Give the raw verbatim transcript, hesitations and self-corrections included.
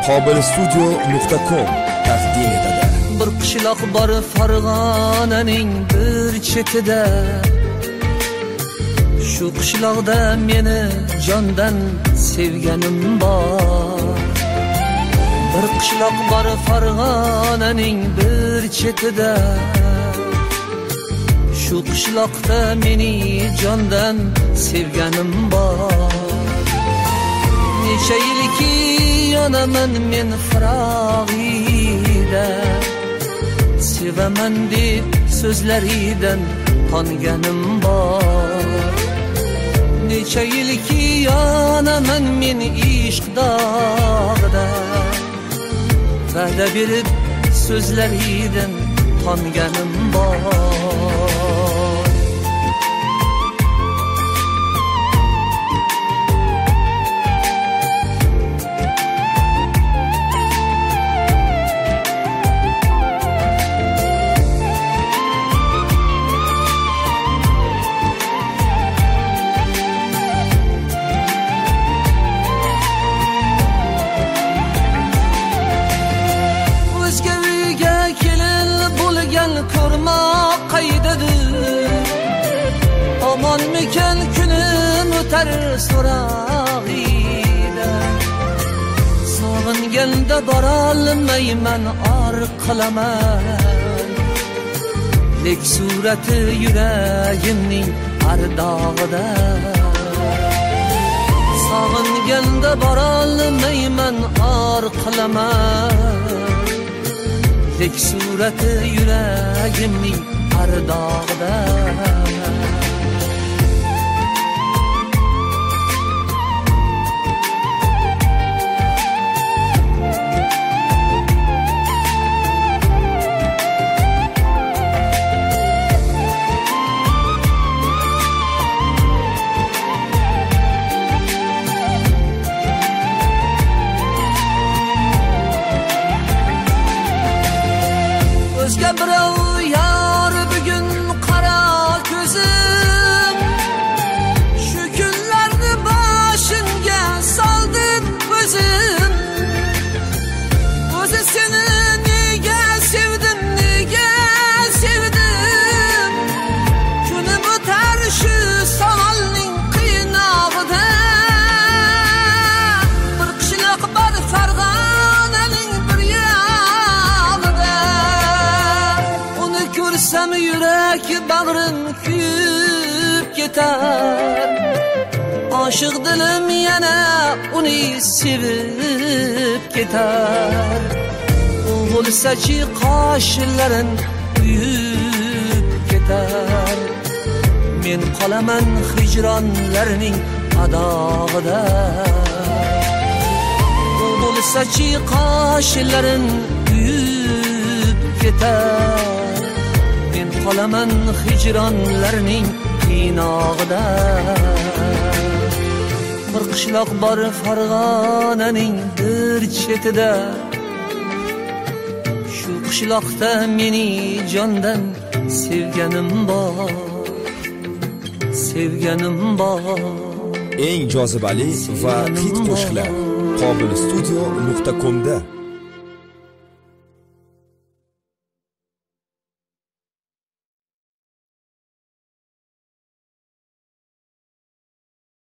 qobil studio nuqta com taqdim etadi. Bir qishloq bor Farg'onaning bir chetida. Shu qishloqda meni jondan sevganim bor. Bir qishloq bor Farg'onaning bir chetida. Shu qishloqda meni jondan sevganim bor. Necha yilki yonaman men firog'ida. Sevaman deb so'zlaridan tonganim bor. Necha yilki yonaman men ishq dog'ida. Va'da berib so'zlaridan tonganim bor. Ko'rmoq qaydadir, omon mekan kunim o'tar so'rag'ida. Sog'inganda borolmayman orqalaman, lek surati yuragimning ardog'ida. Sog'inganda borolmayman orqalaman, lek surati yuragimning ardog'ida. O'zga birov yor bugun qara ko'zim, shu kunlarni boshimga soldim o'zim. O'zi seni nega sevdim, nega sevdim, kunim o'tar shu savolning qiynog'ida. Bir qishloq bor Farg'onaning bir yog'ida. Ko'rsam yurak bag'rim kuyib ketar. Oshiq dilim yana uni sevib ketar. U bo'lsa-chi qoshlarin kuyib ketar. Men qolaman hijronlarning adog'ida. U bo'lsa-chi qoshlarin kuyib ketar. Qolaman hijronlarning qiynog'ida. Bir qishloq bor Farg'onaning bir chetida. Shu qishloqda meni jondan sevganim bor, sevganim bor. Eng jozibali va hit qo'shiqlar qobil studio nuqta com da.